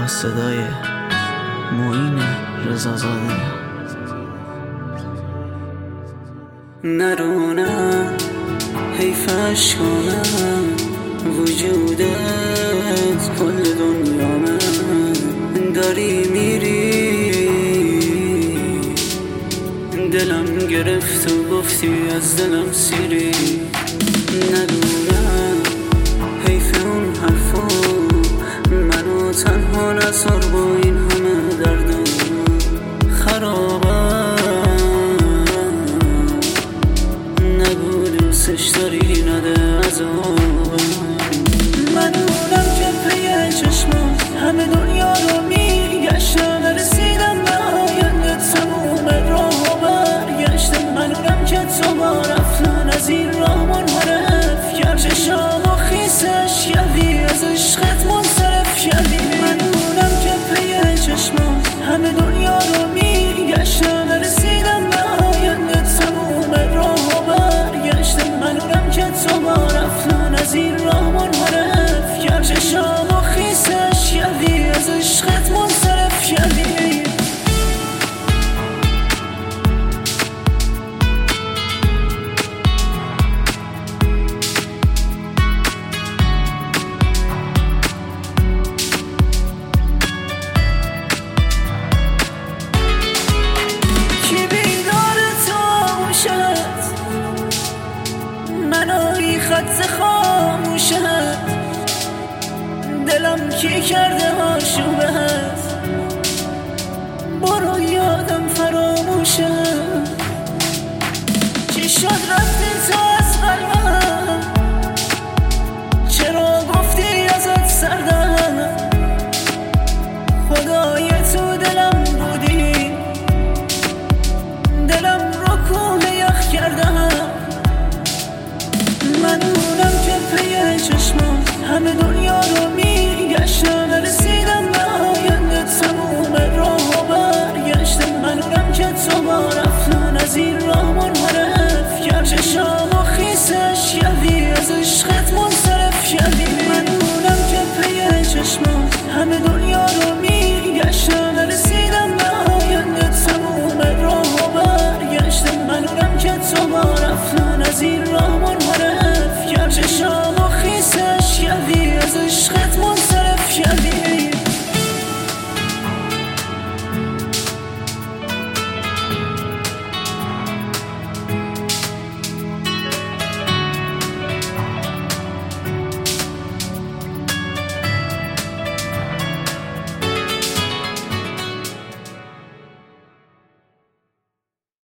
صدای معین رضازاده. نرونم حیفش کنم وجودت کل دنیا من داری میری، دلم گرفت و گفتی از دلم سیری. ندونم حیف اون حرفا منو تنها نذار با این همه دردم خرابم. نگو دوستش داری نده عذابم. منونم که پی چشمم همه دنیا رو میگشتم، نرسیدم به آینده تموم راه و برگشتم. منونم که تو با رفتن از این راه منحرف کرد، چشام و خیسش کردی از عشقت منصرف کردی. منونم که پی چشمم همه دنیا رو میگشتم، نرسیدم به آینده تموم راه و برگشتم. منونم که تو با رفتن از این راه منحرف کرد، چشام و خیسش کردی از عشقت منصرف کردی. منو خط خاموشت، دلم کی کرده آشوبت، برو یادم فراموشت. چی شد